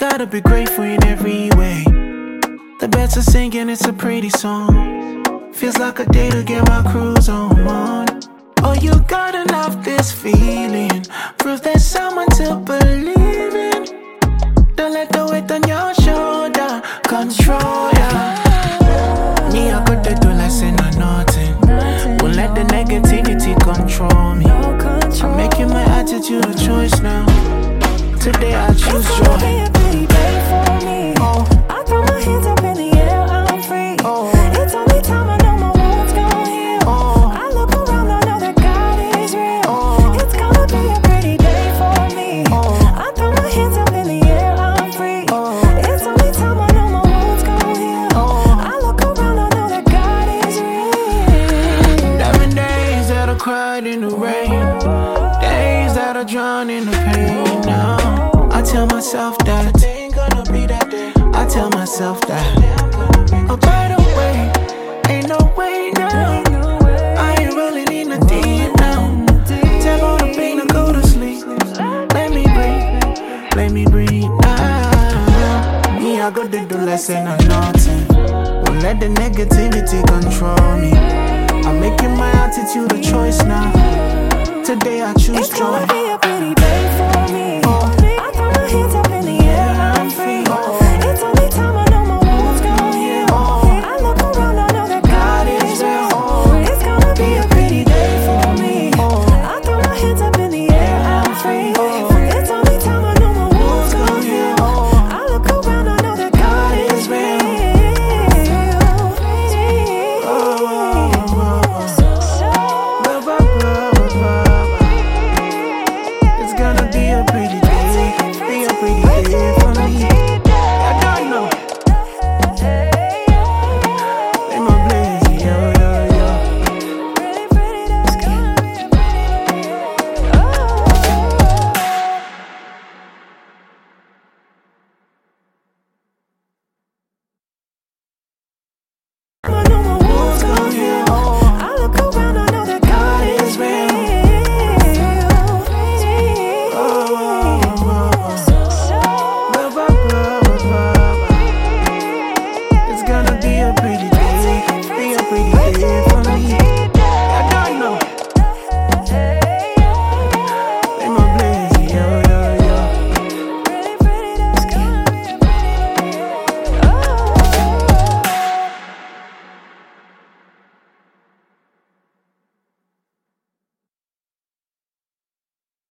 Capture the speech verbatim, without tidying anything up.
Gotta be grateful in every way. The birds are singing, it's a pretty song. Feels like a day to get my cruise on. Oh, you gotta love this feeling. Prove there's someone to believe in. Don't let the weight on your shoulder control ya. Me, I could do less than nothing. Won't let the negativity control me. I'm making my attitude a choice now. Today I choose It's joy. gonna be a pretty day for me. Oh. I throw my hands up in the air, I'm free. Oh. It's only time, I know my wounds gon' heal. Oh. I look around, I know that God is real. Oh. It's gonna be a pretty day for me. Oh. I throw my hands up in the air, I'm free. Oh. It's only time, I know my wounds gon' heal. Oh. I look around, I know that God is real. Seven days that I cried in the rain. Days that I drown in the pain now. I tell myself that today ain't gonna be that day. I tell myself that. Oh, by the way, ain't no way now. I ain't rolling in the deep now. Tell all the pain to go to sleep. Let me breathe, let me breathe now. Me, I got to do less than nothing. Don't let the negativity control me. I'm making my attitude a choice now. Today I choose It's gonna joy. be a pretty day for me. Oh. I throw my hands up